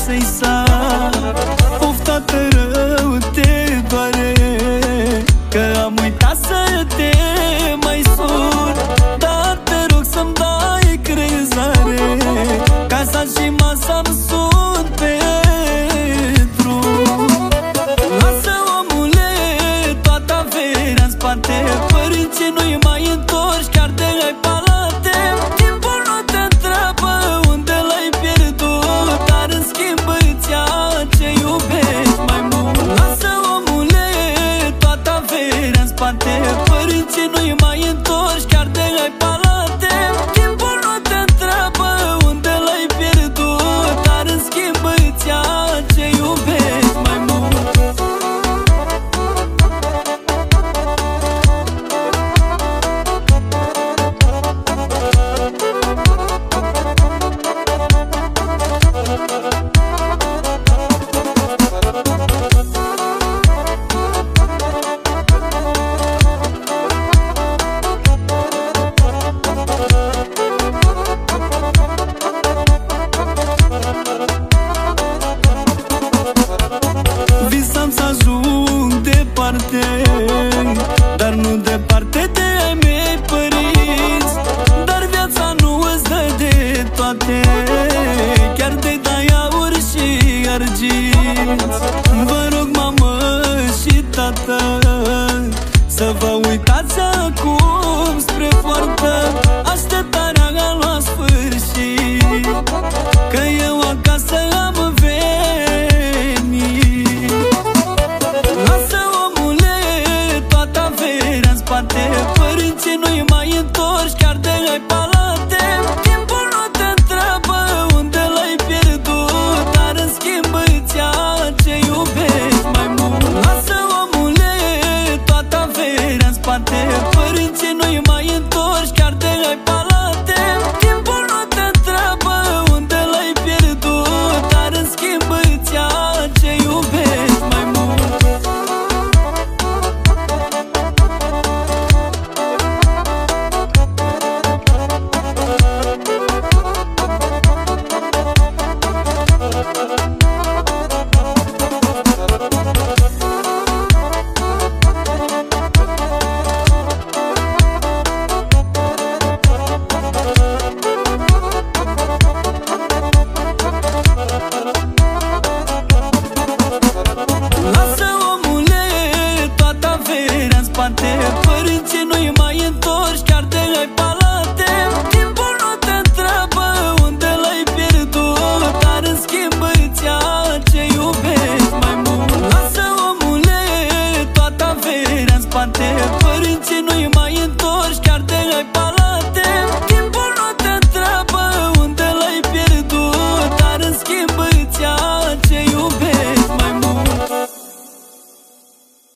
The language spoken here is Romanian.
să-i sar. Of, tată, rău te doare că am uitat să te mai sun. Dar te rog să-mi dai crezare, casa și masa-mi sunt pe drum. Lasă, omule, toată averea-n spate, părinții nu-i mai întorci, chiar de ai palate. Timpul nu te întreabă unde l-ai pierdut, dar în schimb îți ia ce iubești mai mult. Lasă, omule, toată averea-n spate, părinții nu-i mai întorci, chiar de ai palate. Timpul nu te întreabă unde l-ai pierdut, dar în schimb îți ia ce iubești mai mult. Visam să ajung departe, dar nu departe de ai mei părinți. Dar viața nu îți dă de toate, chiar de dai aur și arginți. Vă rog, mamă și tată, să vă uitați acum spre poartă.